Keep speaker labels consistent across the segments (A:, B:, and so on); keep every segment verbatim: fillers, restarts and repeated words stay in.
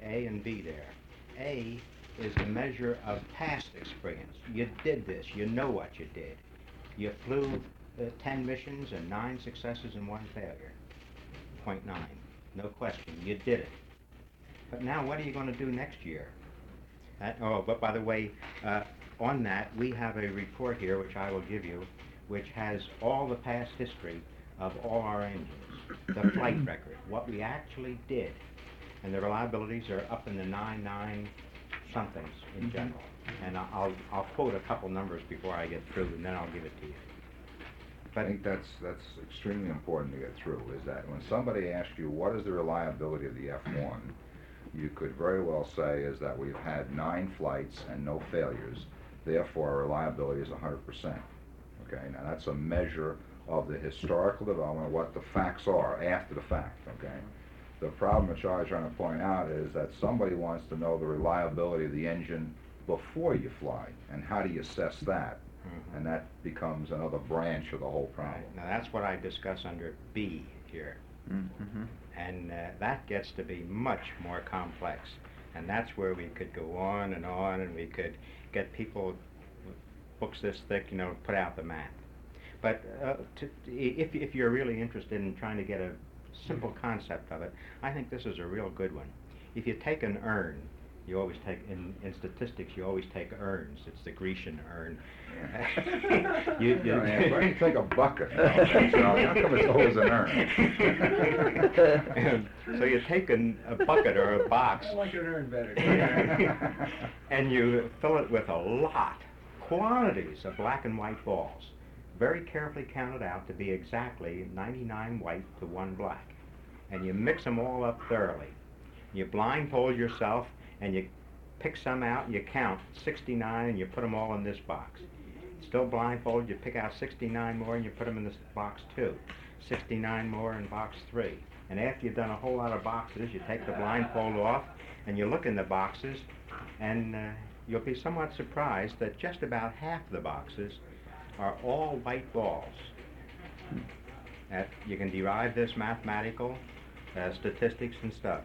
A: A and B there. A is the measure of past experience. You did this. You know what you did. You flew uh, ten missions and nine successes and one failure. Point nine. No question. You did it. But now what are you going to do next year? Uh, oh, but by the way, uh, on that, we have a report here, which I will give you, which has all the past history of all our engines, the flight record, what we actually did. And the reliabilities are up in the nine, nine somethings in
B: Mm-hmm.
A: general. And I- I'll, I'll quote a couple numbers before I get through, and then I'll give it to you.
B: I think that's, that's extremely important to get through, is that when somebody asks you, what is the reliability of the F one, you could very well say is that we've had nine flights and no failures, therefore our reliability is one hundred percent. Okay, now that's a measure of the historical development, what the facts are after the fact, okay? The problem that Charlie's trying to point out is that somebody wants to know the reliability of the engine before you fly, and how do you assess that?
A: Mhm.
B: And that becomes another branch of the whole problem.
A: Right. Now that's what I discuss under B here.
C: Mm-hmm.
A: And uh, that gets to be much more complex. And that's where we could go on and on, and we could get people with books this thick, you know, put out the math. But uh, to, if, if you're really interested in trying to get a simple concept of it, I think this is a real good one. If you take an urn, you always take, in, in statistics, you always take urns. It's the Grecian urn.
B: you, you, you, yeah, why do you take a bucket? Charlie? How come it's always an urn?
A: So you take an, a bucket or a box.
D: I like an urn better.
A: And you fill it with a lot, quantities of black and white balls, very carefully counted out to be exactly ninety-nine white to one black. And you mix them all up thoroughly. You blindfold yourself and you pick some out and you count sixty-nine and you put them all in this box. Still blindfolded, you pick out sixty-nine more and you put them in this box two. sixty-nine more in box three. And after you've done a whole lot of boxes, you take the blindfold off and you look in the boxes, and uh, you'll be somewhat surprised that just about half the boxes are all white balls. That you can derive this mathematical uh, statistics and stuff.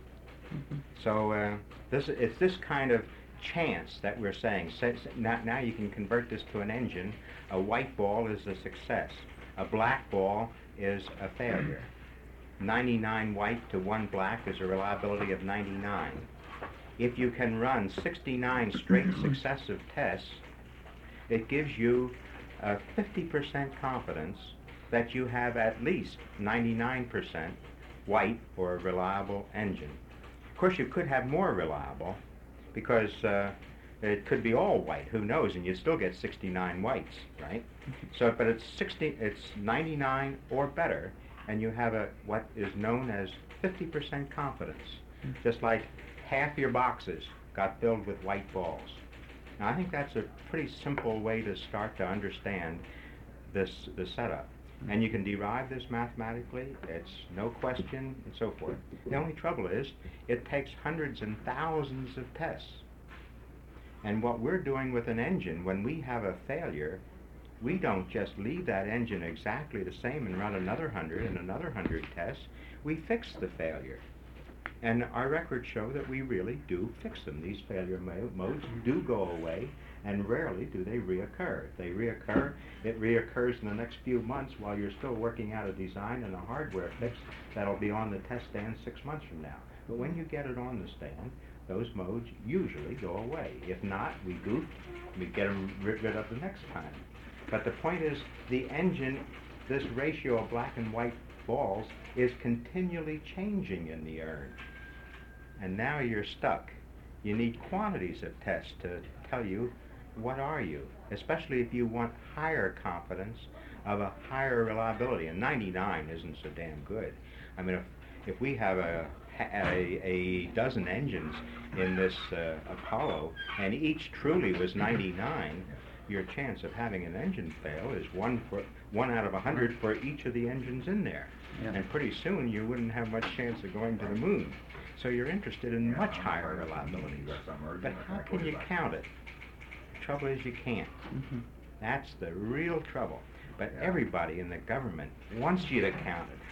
A: So uh, this it's this kind of chance that we're saying. So, so now, now you can convert this to an engine. A white ball is a success. A black ball is a failure. ninety-nine white to one black is a reliability of ninety-nine. If you can run sixty-nine straight successive tests, it gives you a fifty percent confidence that you have at least ninety-nine percent white for a reliable engine. Of course, you could have more reliable, because uh, it could be all white. Who knows? And you still get sixty-nine whites, right? So, but it's sixty, it's ninety-nine or better, and you have a what is known as fifty percent confidence. Just like half your boxes got filled with white balls. Now, I think that's a pretty simple way to start to understand this the setup. And you can derive this mathematically, it's no question, and so forth. The only trouble is, it takes hundreds and thousands of tests. And what we're doing with an engine, when we have a failure, we don't just leave that engine exactly the same and run another hundred and another hundred tests. We fix the failure. And our records show that we really do fix them. These failure mo- modes do go away, and rarely do they reoccur. If they reoccur, it reoccurs in the next few months while you're still working out a design and a hardware fix that'll be on the test stand six months from now. But when you get it on the stand, those modes usually go away. If not, we goof, we get them rid of the next time. But the point is, the engine, this ratio of black and white balls, is continually changing in the urn. And now you're stuck. You need quantities of tests to tell you what are you, especially if you want higher confidence of a higher reliability. And ninety-nine isn't so damn good. I mean, if, if we have a, a, a dozen engines in this uh, Apollo, and each truly was ninety-nine, your chance of having an engine fail is one for one out of a hundred for each of the engines in there.
C: Yeah.
A: And pretty soon you wouldn't have much chance of going to the moon. So you're interested in much higher reliability. But how can you count it? The trouble is you can't.
C: Mm-hmm.
A: That's the real trouble. But everybody in the government wants you to count it.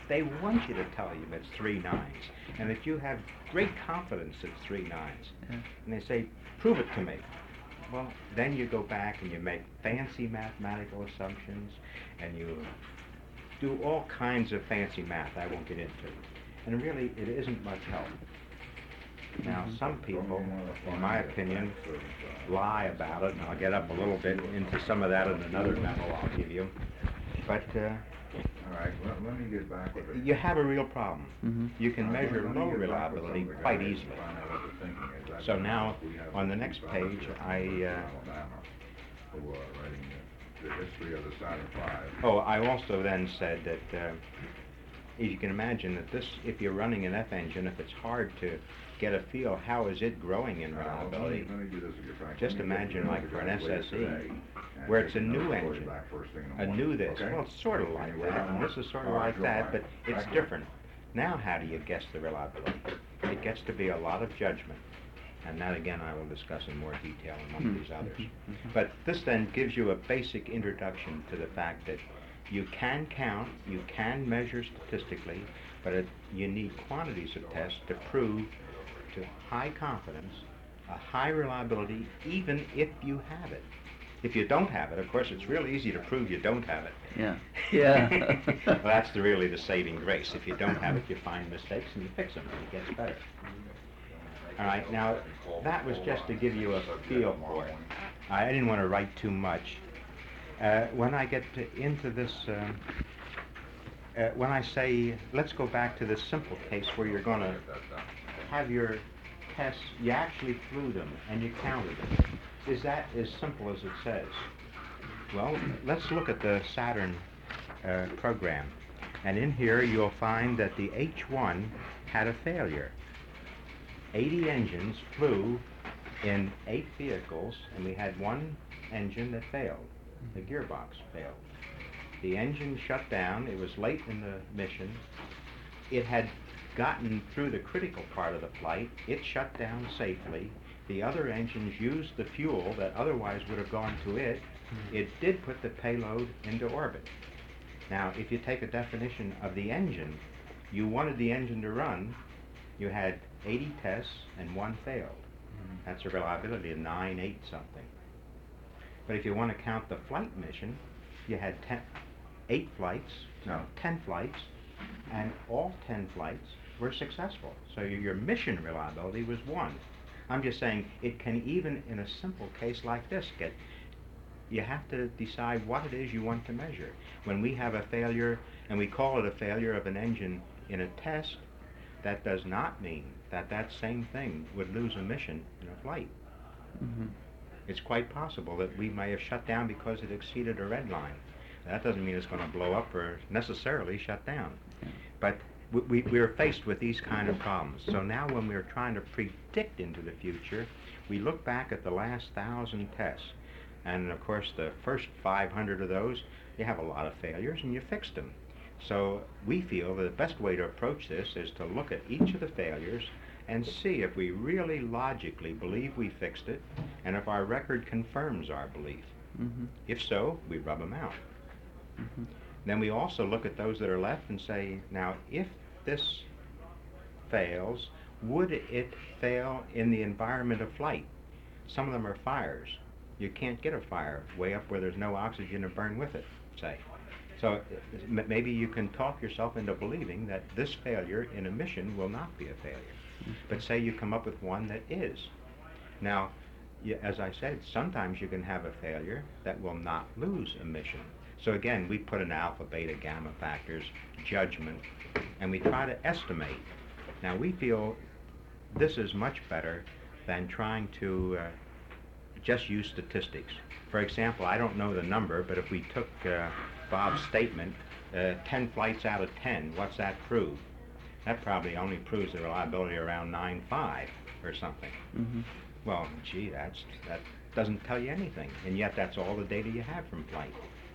A: they want you to tell you it's three nines, and that you have great confidence it's three nines.
C: Yeah.
A: And they say, prove it to me. Well, then you go back and you make fancy mathematical assumptions, and you do all kinds of fancy math I won't get into. And really, it isn't much help. Now, some people, in my opinion, lie about it, and I'll get up a little bit into some of that in another memo I'll give you. But uh,
B: All right, let, let me get back with it.
A: you have a real problem.
C: Mm-hmm.
A: You can
B: Uh, let-
A: measure
B: let me
A: low
B: get back with
A: reliability
B: some of the
A: quite
B: guys
A: easily.
B: and find out what the thinking is. That's
A: So
B: the
A: now,
B: we have
A: on the
B: some
A: next
B: fellows
A: page,
B: here from
A: I, uh,
B: Alabama who are writing the, the history of the Saturn five.
A: Oh, I also then said that, uh, as you can imagine, that this, if you're running an F engine, if it's hard to get a feel, how is it growing in
B: Uh, let me-
A: reliability?
B: let me do this again, Frank.
A: Just
B: Let me get
A: imagine,
B: the
A: like, for an
B: guys later
A: S S E,
B: today, and
A: where
B: take
A: it's a
B: another
A: new
B: story
A: engine,
B: back first thing in the
A: a
B: morning,
A: new this.
B: okay?
A: Well, it's sort of like
B: Anyway,
A: that, and this is sort of
B: all right,
A: like
B: Joe,
A: that,
B: bye.
A: but it's
B: Back to
A: different. Now, how do you guess the reliability? It gets to be a lot of judgment, and that again I will discuss in more detail in one of these others. But this then gives you a basic introduction to the fact that you can count, you can measure statistically, but it, you need quantities of tests to prove to high confidence, a high reliability, even if you have it. If you don't have it, of course, it's real easy to prove you don't have it.
C: Yeah. Yeah.
A: Well, that's the, really the saving grace. If you don't have it, you find mistakes and you fix them, and it gets better. All right, now, that was just to give you a feel for it. I didn't want to write too much. Uh, when I get to, into this, um, uh, when I say, let's go back to this simple case where you're going to have your tests, you actually flew them and you counted them. Is that as simple as it says? Well, let's look at the Saturn uh, program. And in here you'll find that the H one had a failure. eighty engines flew in eight vehicles, and we had one engine that failed. The gearbox failed. The engine shut down. It was late in the mission. It had gotten through the critical part of the flight. It shut down safely. The other engines used the fuel that otherwise would have gone to it. It did put the payload into orbit. Now, if you take a definition of the engine, you wanted the engine to run. You had eighty tests and one failed. That's a reliability of nine, eight something. But if you want to count the flight mission, you had ten, eight flights, no, ten flights, and all ten flights were successful. So your, your mission reliability was one. I'm just saying it can, even in a simple case like this, get, you have to decide what it is you want to measure. When we have a failure, and we call it a failure of an engine in a test, that does not mean that that same thing would lose a mission in a flight.
C: Mm-hmm.
A: It's quite possible that we may have shut down because it exceeded a red line. That doesn't mean it's going to blow up or necessarily shut down. But we, we, we're faced with these kind of problems. So now when we're trying to predict into the future, we look back at the last thousand tests. And of course, the first five hundred of those, you have a lot of failures and you fixed them. So we feel that the best way to approach this is to look at each of the failures and see if we really logically believe we fixed it, and if our record confirms our belief.
C: Mm-hmm.
A: If so, we rub them out.
C: Mm-hmm.
A: Then we also look at those that are left and say, now, if this fails, would it fail in the environment of flight? Some of them are fires. You can't get a fire way up where there's no oxygen to burn with it, say. So m- maybe you can talk yourself into believing that this failure in a mission will not be a failure. But say you come up with one that is. Now, y- as I said, sometimes you can have a failure that will not lose a mission. So again, we put in alpha, beta, gamma factors, judgment, and we try to estimate. Now, we feel this is much better than trying to uh, just use statistics. For example, I don't know the number, but if we took uh, Bob's statement, uh, ten flights out of ten, what's that prove? That probably only proves the reliability around nine point five or something.
C: Mm-hmm.
A: Well, gee, that's, that doesn't tell you anything, and yet that's all the data you have from flight.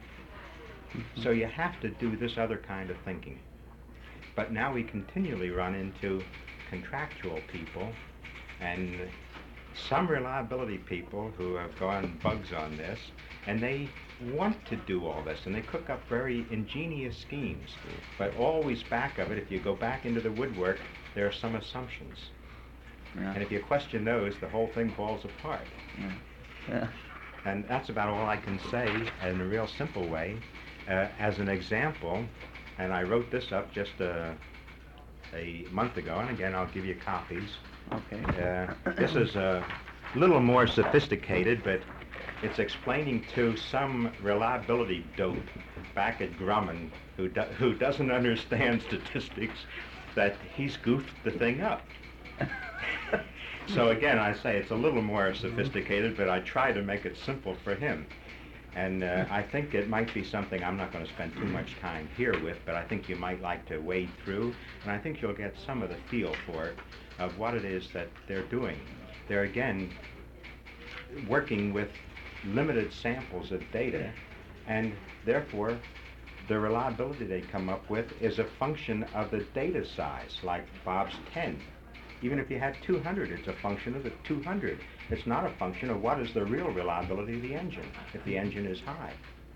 C: Mm-hmm.
A: So you have to do this other kind of thinking. But now we continually run into contractual people and some reliability people who have gone bugs on this, and they want to do all this, and they cook up very ingenious schemes. But always back of it, if you go back into the woodwork, there are some assumptions.
C: Yeah.
A: And if you question those, the whole thing falls apart.
C: Yeah. Yeah.
A: And that's about all I can say in a real simple way. Uh, as an example, and I wrote this up just uh, a month ago, and again, I'll give you copies.
C: Okay.
A: Uh, this is a little more sophisticated, but it's explaining to some reliability dope back at Grumman who, do, who doesn't understand statistics that he's goofed the thing up. So again, I say it's a little more sophisticated, but I try to make it simple for him. And uh, I think it might be something I'm not going to spend too much time here with, but I think you might like to wade through, and I think you'll get some of the feel for it, of what it is that they're doing. They're, again, working with limited samples of data, and therefore the reliability they come up with is a function of the data size, like Bob's ten. Even if you had two hundred, it's a function of the two hundred. It's not a function of what is the real reliability of the engine, if the engine is high.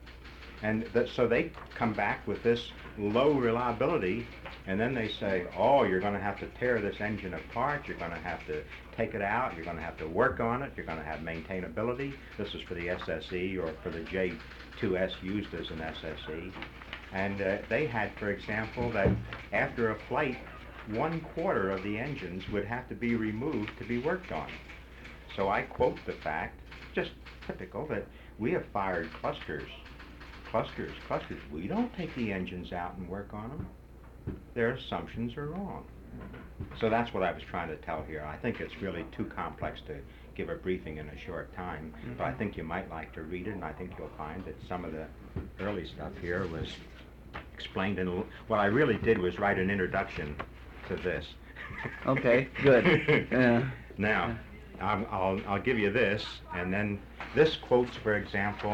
A: And that, so they come back with this low reliability, and then they say, oh, you're going to have to tear this engine apart, you're going to have to take it out, you're going to have to work on it, you're going to have maintainability. This is for the S S E or for the J two S used as an S S E. And uh, they had, for example, that after a flight, one quarter of the engines would have to be removed to be worked on. So I quote the fact, just typical, that we have fired clusters, clusters, clusters. We don't take the engines out and work on them. Their assumptions are wrong. So that's what I was trying to tell here. I think it's really too complex to give a briefing in a short time, mm-hmm. but I think you might like to read it, and I think you'll find that some of the early stuff here was explained in, what I really did was write an introduction to this.
C: Okay, good. Yeah.
A: Now, I'll, I'll, I'll give you this, and then this quotes, for example,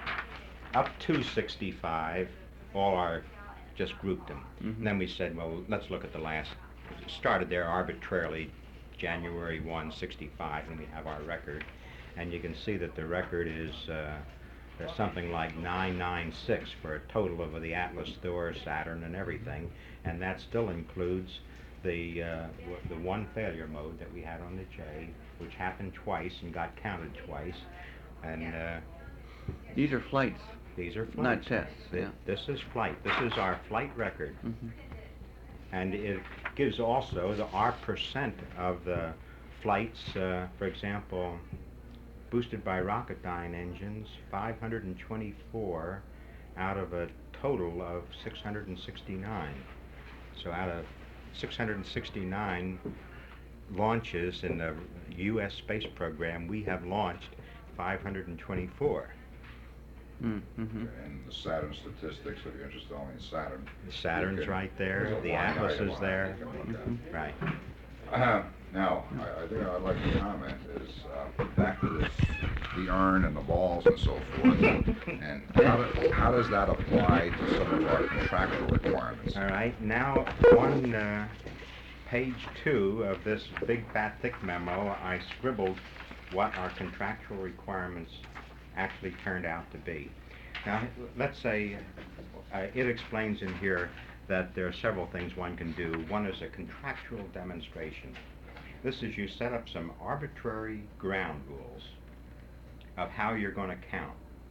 A: up to sixty-five, all are just grouped them. Mm-hmm. And then we said, well, let's look at the last, started there arbitrarily, January first, sixty-five, and we have our record. And you can see that the record is uh, there's something like nine ninety-six for a total of the Atlas, Thor, Saturn, and everything. And that still includes the uh, w the one failure mode that we had on the J, which happened twice and got counted twice. And uh,
C: these are flights.
A: These are flights.
C: Not tests.
A: Th
C: Yeah.
A: This is flight. This is our flight record.
C: Mm-hmm.
A: And it gives also the our percent of the flights, uh, for example, boosted by Rocketdyne engines, five hundred twenty-four out of a total of six hundred sixty-nine. So out of six hundred sixty-nine launches in the U S space program, we have launched five hundred twenty-four.
C: Mm-hmm.
B: And the Saturn statistics, if you're interested only in Saturn.
A: Saturn's
B: can,
A: right there, the Atlas is there. Mm-hmm. Right.
B: Uh, now, I, I think I'd like to comment is uh, back to this, the urn and the balls and so forth, and how, do, how does that apply to some of our contractual requirements?
A: All right, now on uh, page two of this big fat thick memo, I scribbled what our contractual requirements actually turned out to be. Now, let's say uh, it explains in here that there are several things one can do. One is a contractual demonstration. This is you set up some arbitrary ground rules of how you're going to count.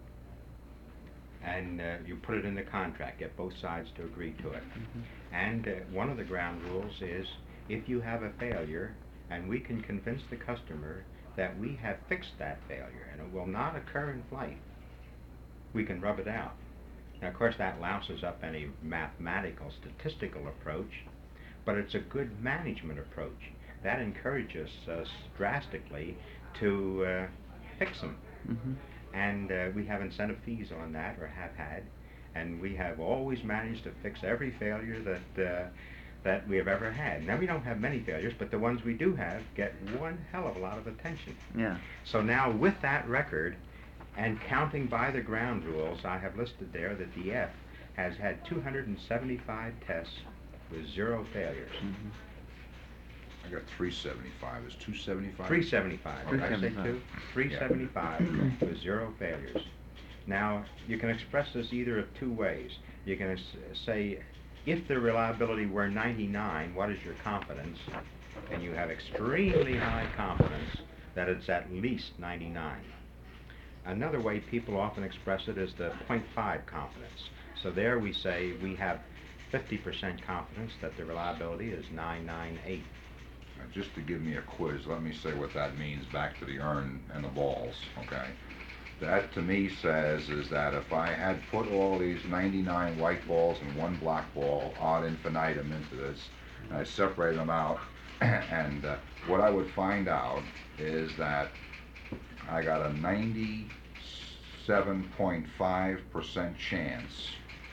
A: And uh, you put it in the contract, get both sides to agree to it. Mm-hmm. And uh, one of the ground rules is if you have a failure and we can convince the customer that we have fixed that failure and it will not occur in flight, we can rub it out. Now, of course, that louses up any mathematical, statistical approach, but it's a good management approach. That encourages us drastically to uh, fix them.
C: Mm-hmm.
A: And uh, we have incentive fees on that, or have had, and we have always managed to fix every failure that uh, that we have ever had. Now, we don't have many failures, but the ones we do have get one hell of a lot of attention.
C: Yeah.
A: So now, with that record, and counting by the ground rules, I have listed there that the F has had two hundred seventy-five tests with zero failures.
C: Mm-hmm.
B: I got three seventy-five. Is two seventy-five?
A: three seventy-five. Did I say two? three seventy-five with zero failures. Now, you can express this either of two ways. You can s- say, if the reliability were ninety-nine, what is your confidence? And you have extremely high confidence that it's at least ninety-nine. Another way people often express it is the zero point five confidence. So there we say we have fifty percent confidence that the reliability is nine ninety-eight.
B: Now, just to give me a quiz, let me say what that means back to the urn and the balls, okay? That to me says is that if I had put all these ninety-nine white balls and one black ball ad infinitum into this, and I separated them out, and uh, what I would find out is that I got a ninety-seven point five percent chance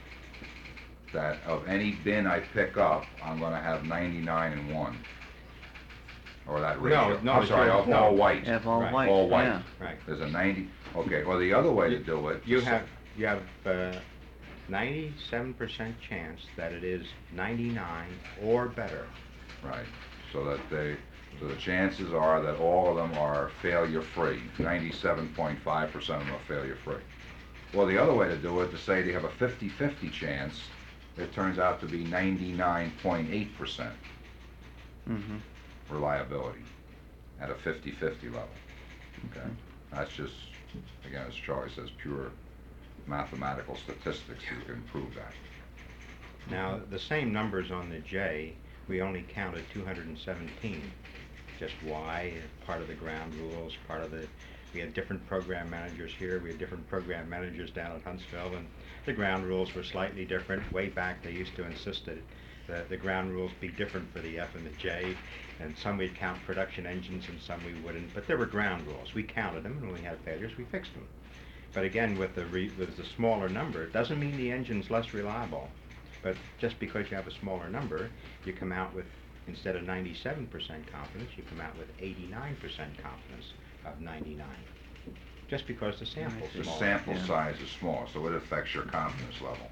B: that of any bin I pick up, I'm going to have ninety-nine and one. Or that ratio.
A: no,
B: I'm sorry,
A: you're-
B: of
A: no.
B: all white.
C: F all
A: Right.
C: white,
B: All white.
C: yeah.
A: Right.
B: There's a ninety, okay, well, the other way to do it.
A: You
B: the
A: have, you have uh, ninety-seven percent chance that it is ninety-nine or better.
B: Right, so that they, so the chances are that all of them are failure-free. ninety-seven point five percent of them are failure-free. Well, the other way to do it, to say they have a fifty-fifty chance, it turns out to be ninety-nine point eight percent
C: Mm-hmm.
B: reliability at a fifty-fifty level. Okay, that's just, again, as Charlie says, pure mathematical statistics. You can prove that.
A: Now, the same numbers on the J, we only counted two hundred seventeen. Just why? Part of the ground rules, part of the, we had different program managers here, we had different program managers down at Huntsville, and the ground rules were slightly different. Way back, they used to insist that the, the ground rules be different for the F and the J, and some we'd count production engines and some we wouldn't, but there were ground rules. We counted them, and when we had failures, we fixed them. But again, with the, re, with the smaller number, it doesn't mean the engine's less reliable. But just because you have a smaller number, you come out with, instead of ninety-seven percent confidence, you come out with eighty-nine percent confidence of ninety-nine. Just because the sample's
B: The
A: smaller.
B: sample
C: Yeah.
B: size is small, so it affects your confidence level.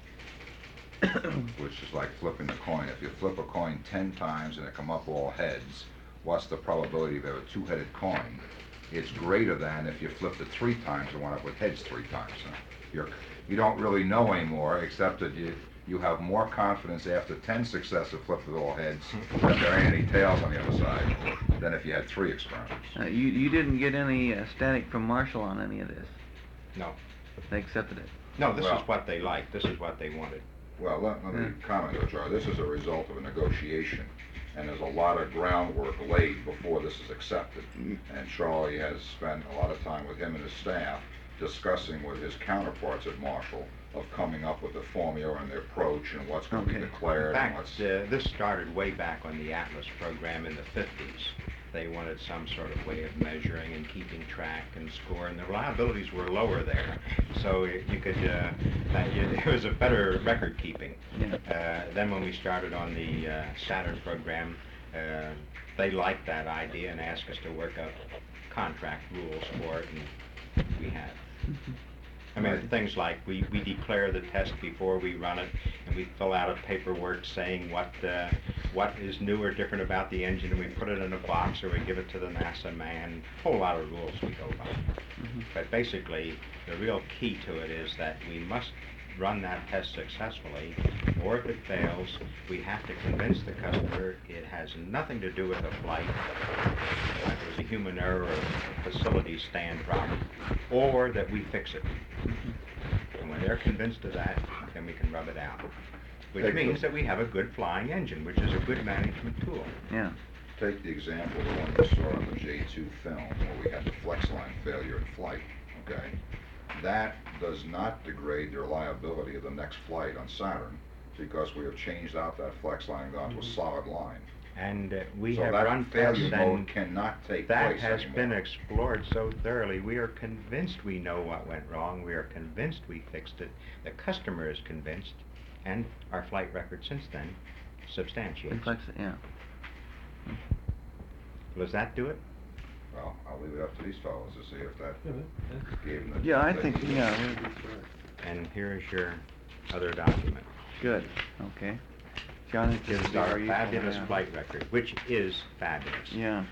B: Which is like flipping a coin. If you flip a coin ten times and it come up all heads, what's the probability of a two-headed coin? It's greater than if you flipped it three times and went up with heads three times. So You're, you don't really know anymore, except that you, you have more confidence after ten successive flips with all heads that there ain't any tails on the other side than if you had three experiments.
C: Uh, you, you didn't get any uh, static from Marshall on any of this?
A: No.
C: They accepted it?
A: No, this
B: Well-
A: is what they liked. This is what they wanted.
B: Well, let, let me comment though, Charlie. This is a result of a negotiation, and there's a lot of groundwork laid before this is accepted. And Charlie has spent a lot of time with him and his staff discussing with his counterparts at Marshall of coming up with the formula and the approach and what's going to
C: Okay.
B: be declared
A: In
B: and
A: fact,
B: what's...
A: uh, this started way back on the Atlas program in the fifties. They wanted some sort of way of measuring and keeping track and score, and the reliabilities were lower there. So y- you could, uh, that, you, it was a better record keeping.
C: Yeah.
A: Uh, then when we started on the uh, Saturn program, uh, they liked that idea and asked us to work up contract rules for it, and we have. I mean,
C: Right.
A: things like we, we declare the test before we run it, and we fill out a paperwork saying what uh, what is new or different about the engine, and we put it in a box or we give it to the NASA man. A whole lot of rules we go by.
C: Mm-hmm.
A: But basically, the real key to it is that we must run that test successfully, or if it fails, we have to convince the customer it has nothing to do with the flight, that it was a human error or a facility stand problem, or that we fix it. And when they're convinced of that, then we can rub it out. Which
B: Take
A: means
B: the-
A: that we have a good flying engine, which is a good management tool.
C: Yeah.
B: Take the example of the one you saw on the J two film where we had the flex line failure in flight, okay? That does not degrade the reliability of the next flight on Saturn because we have changed out that flex line and gone to a solid line.
A: And uh, we
B: So
A: have
B: that
A: run tests,
B: failure mode
A: and
B: cannot take
A: that
B: place
A: has
B: anymore.
A: been explored so thoroughly. We are convinced we know what went wrong. We are convinced we fixed it. The customer is convinced, and our flight record since then substantiates.
C: Reflects it, yeah.
A: Does that do it?
B: Well, I'll leave it up to these fellows to see if that gave them the...
C: Yeah, I
B: the-
C: think, yeah, we're-
A: And here's your other document.
C: good, okay. John,
A: It gives our fabulous flight record, which is fabulous.
C: Yeah.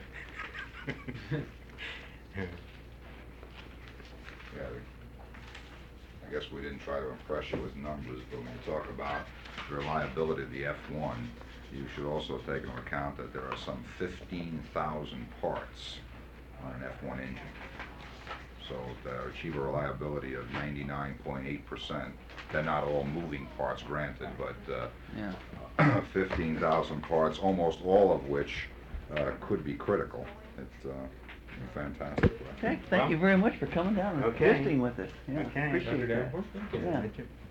B: Yeah, the- I guess we didn't try to impress you with numbers, but when you talk about the reliability of the F one, you should also take into account that there are some fifteen thousand parts on an F one engine. So to achieve a reliability of ninety-nine point eight percent, they're not all moving parts, granted, but uh,
C: Yeah.
B: fifteen thousand parts, almost all of which uh, could be critical. It's uh, fantastic.
C: Okay, thank you very much for coming down and
A: Okay.
C: visiting with us. Yeah,
A: Okay.
C: appreciate that. Yeah.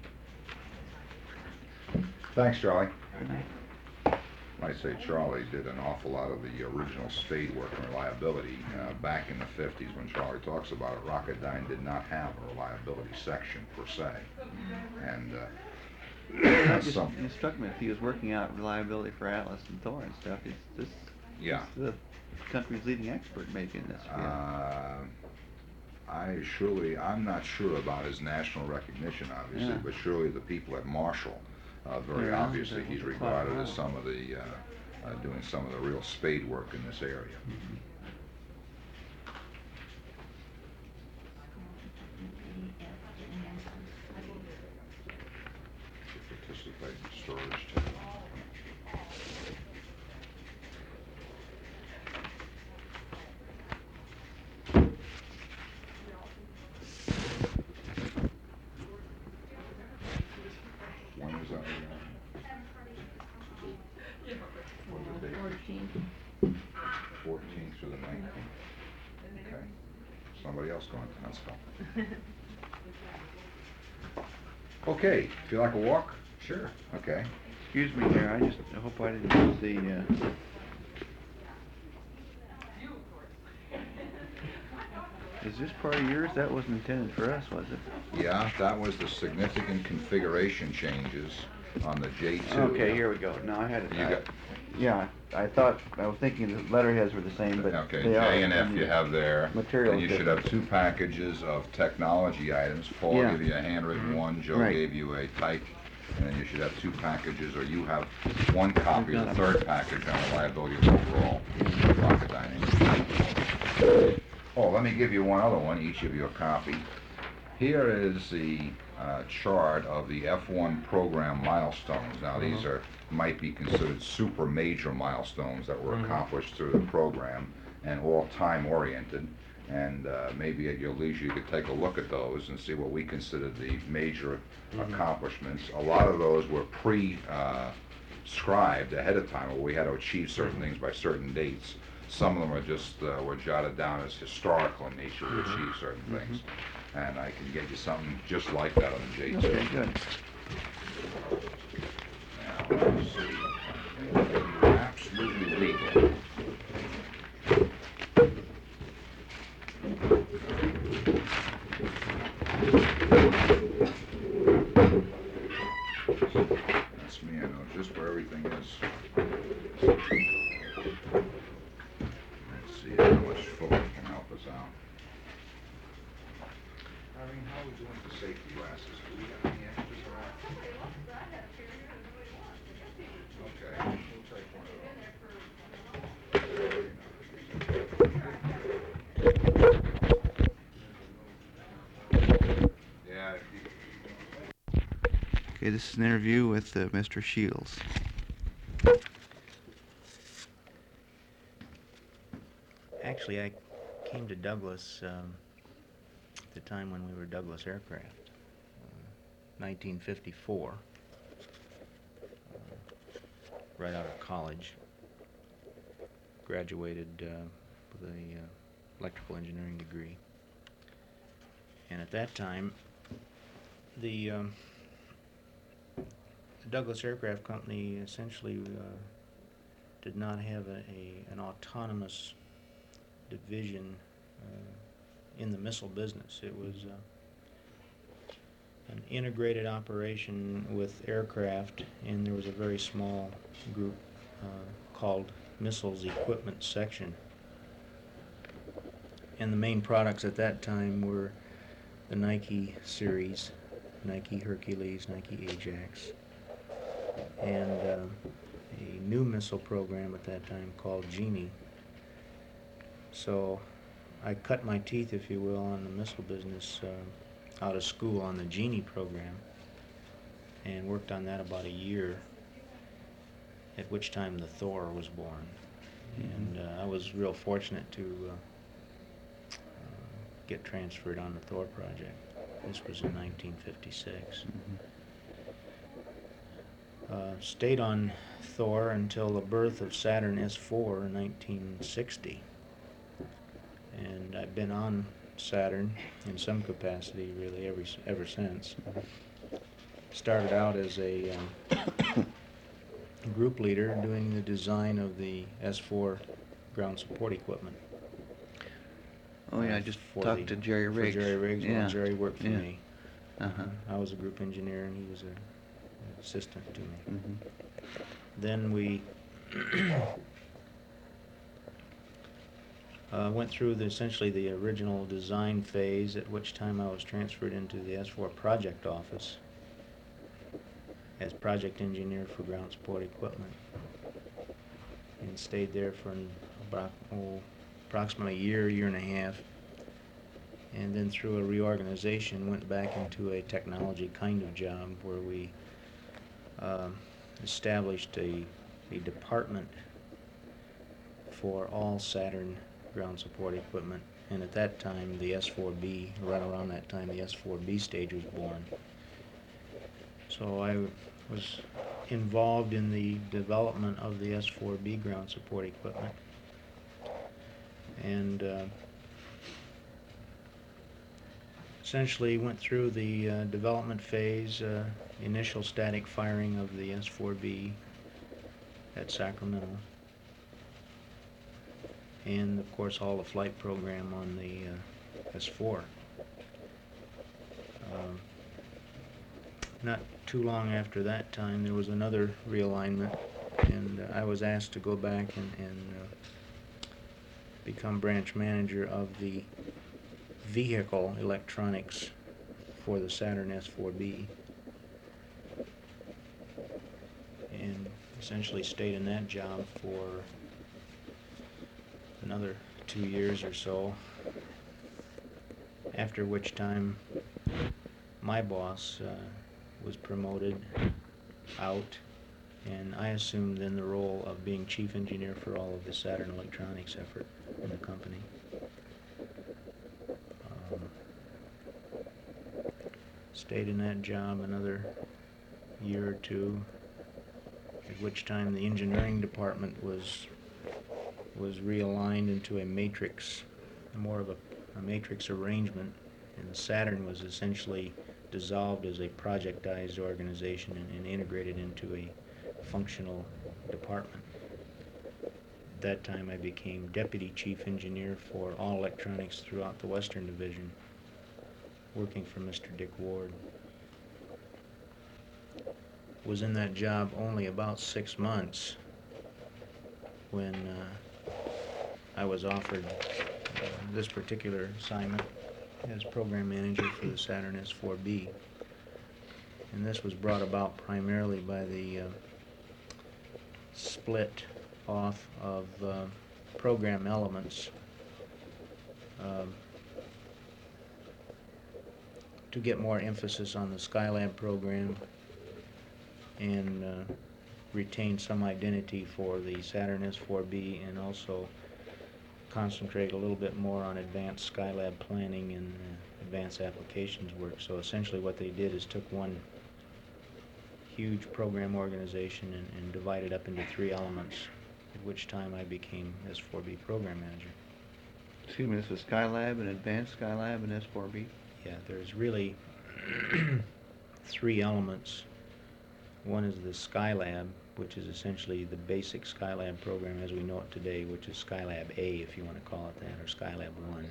B: Thanks, Charlie.
C: Okay.
B: I say Charlie did an awful lot of the original spade work and reliability uh, back in the fifties. When Charlie talks about it, Rocketdyne did not have a reliability section per se, and uh,
C: It just
B: some,
C: it struck me if he was working out reliability for Atlas and Thor and stuff. He's this
B: yeah.
C: he's the country's leading expert maybe in this field.
B: Uh, I surely, I'm not sure about his national recognition, obviously,
C: Yeah.
B: but surely the people at Marshall, uh, very
C: Yeah,
B: obviously,
C: they're
B: he's
C: quite
B: regarded
C: well.
B: as some of the, uh, uh, doing some of the real spade work in this area. To participate in storage too. When is that? What's the date? Fourteenth through the nineteenth. Okay. Somebody else going to Huntsville. Okay, feel like a walk?
A: Sure.
B: Okay.
C: Excuse me there, I just I hope I didn't use the uh Is this part of yours? That wasn't intended for us, was it?
B: Yeah, that was the significant configuration changes on the J two.
C: Okay, here we go. No, I had it.
B: You
C: I-
B: got,
C: Yeah, I thought, I was thinking the letterheads were the same, but
B: okay,
C: they are.
B: J and F
C: And
B: you
C: the
B: have there.
C: material
B: And you
C: is
B: should have two packages of technology items. Paul
C: Yeah.
B: gave you a handwritten one, Joe
C: Right.
B: gave you a typed, and then you should have two packages, or you have one copy
C: We've
B: of the
C: got 'em.
B: third package on reliability of overall Rocketdyne. Oh, let me give you one other one, each of you a copy. Here is the uh, chart of the F one program milestones. Now, these are, might be considered super major milestones that were accomplished through the program and all time-oriented. And uh, maybe at your leisure, you could take a look at those and see what we consider the major accomplishments. A lot of those were pre-scribed ahead of time, where we had to achieve certain things by certain dates. Some of them are just, uh, were jotted down as historical in nature to achieve certain things. And I can get you something just like that on the J two.
C: Okay, good.
B: Now, let's see. Absolutely legal. That's me, I know just where everything is. Let's see how much Fuller can help us out. I mean, how are we doing for safety glasses? Do we have any extras around? Okay, we'll take one of those. Yeah.
C: Okay, this is an interview with uh, Mister Shields.
A: Actually, I came to Douglas um, at the time when we were Douglas Aircraft, uh, nineteen fifty-four, uh, right out of college. Graduated uh, with a uh, electrical engineering degree. And at that time, the, um, the Douglas Aircraft Company essentially uh, did not have a, a an autonomous division uh, in the missile business. It was uh, an integrated operation with aircraft, and there was a very small group uh, called Missiles Equipment Section. And the main products at that time were the Nike series, Nike Hercules, Nike Ajax, and uh, a new missile program at that time called Genie. So I cut my teeth, if you will, on the missile business uh,
D: out of school on the Genie program and worked on that about a year, at which time the Thor was born. And uh, I was real fortunate to uh, uh, get transferred on the Thor project. This was in nineteen fifty-six. Uh, stayed on Thor until the birth of Saturn S four in nineteen sixty. And I've been on Saturn in some capacity really ever, s- ever since. Started out as a um, group leader doing the design of the S four ground support equipment.
C: Oh yeah, I
D: uh,
C: just
D: for
C: talked
D: the-
C: to Jerry Riggs.
D: For Jerry Riggs,
C: Yeah.
D: well, Jerry worked for
C: Yeah.
D: me.
C: Uh-huh.
D: I was a group engineer and he was a, an assistant to me.
C: Mhm.
D: Then we uh, went through the, essentially the original design phase, at which time I was transferred into the S four project office as project engineer for ground support equipment, and stayed there for an, about oh, approximately a year, year and a half, and then through a reorganization went back into a technology kind of job where we um, established a, a department for all Saturn ground support equipment, and at that time the S four B, right around that time the S four B stage was born. So I w- was involved in the development of the S four B ground support equipment, and uh, essentially went through the uh, development phase, uh, initial static firing of the S four B at Sacramento, and of course all the flight program on the uh, S four. Um, not too long after that time there was another realignment, and uh, I was asked to go back and, and uh, become branch manager of the vehicle electronics for the Saturn S four B, and essentially stayed in that job for another two years or so, after which time my boss uh, was promoted out, and I assumed then the role of being chief engineer for all of the Saturn electronics effort in the company. Um, stayed in that job another year or two, at which time the engineering department was was realigned into a matrix, more of a, a matrix arrangement, and the Saturn was essentially dissolved as a projectized organization and, and integrated into a functional department. At that time I became deputy chief engineer for all electronics throughout the Western Division, working for Mister Dick Ward. Was in that job only about six months when uh, I was offered uh, this particular assignment as program manager for the Saturn S four B. And this was brought about primarily by the uh, split off of uh, program elements um, to get more emphasis on the Skylab program and uh, retain some identity for the Saturn S four B, and also concentrate a little bit more on advanced Skylab planning and uh, advanced applications work. So essentially what they did is took one huge program organization and, and divided up into three elements, at which time I became S four B program manager.
C: Excuse me, this is Skylab and Advanced Skylab and S four B?
D: Yeah, there's really three elements. One is the Skylab, which is essentially the basic Skylab program as we know it today, which is Skylab A, if you want to call it that, or Skylab one,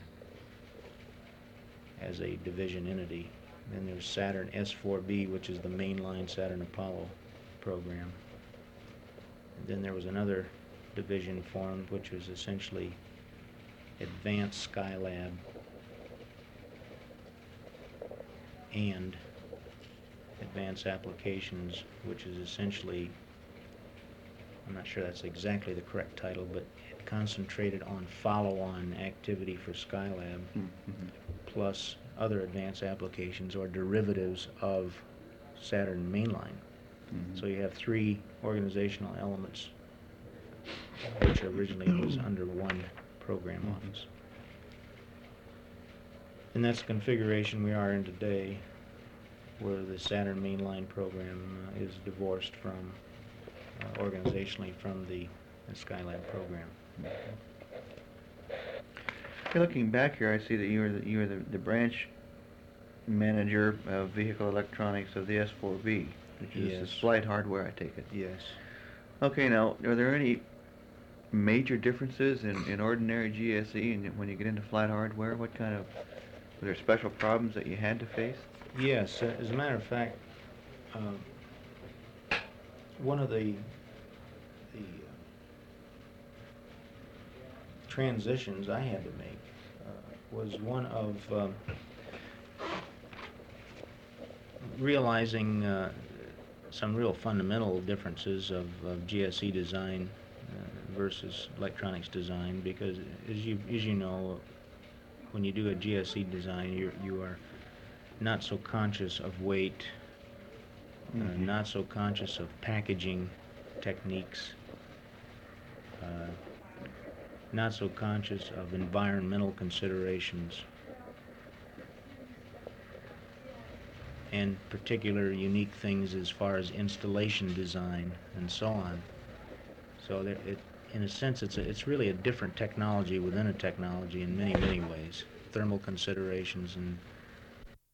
D: as a division entity. Then there's Saturn S four B, which is the mainline Saturn Apollo program. And then there was another division formed, which was essentially Advanced Skylab and Advanced Applications, which is essentially, I'm not sure that's exactly the correct title, but it concentrated on follow-on activity for Skylab,
C: Mm-hmm.
D: plus other advanced applications or derivatives of Saturn mainline.
C: Mhm.
D: So you have three organizational elements, which originally was under one program
C: Mhm.
D: office. And that's the configuration we are in today, where the Saturn mainline program uh, is divorced from, uh, organizationally, from the, the Skylab program.
C: Okay, looking back here, I see that you were the, you were the, the branch manager of vehicle electronics of the S four B, which is
D: Yes.
C: the flight hardware, I take it.
D: Yes.
C: Okay, now, are there any major differences in, in ordinary G S E and when you get into flight hardware? What kind of, were there special problems that you had to face?
D: Yes, uh, as a matter of fact, um, one of the the uh, transitions I had to make uh, was one of um, realizing uh, some real fundamental differences of, of G S E design uh, versus electronics design, because as you as you know, when you do a G S E design, you you are not so conscious of weight, uh,
C: Mhm.
D: not so conscious of packaging techniques, uh, not so conscious of environmental considerations, and particular unique things as far as installation design and so on. So there, it, in a sense, it's a, it's really a different technology within a technology in many, many ways. Thermal considerations and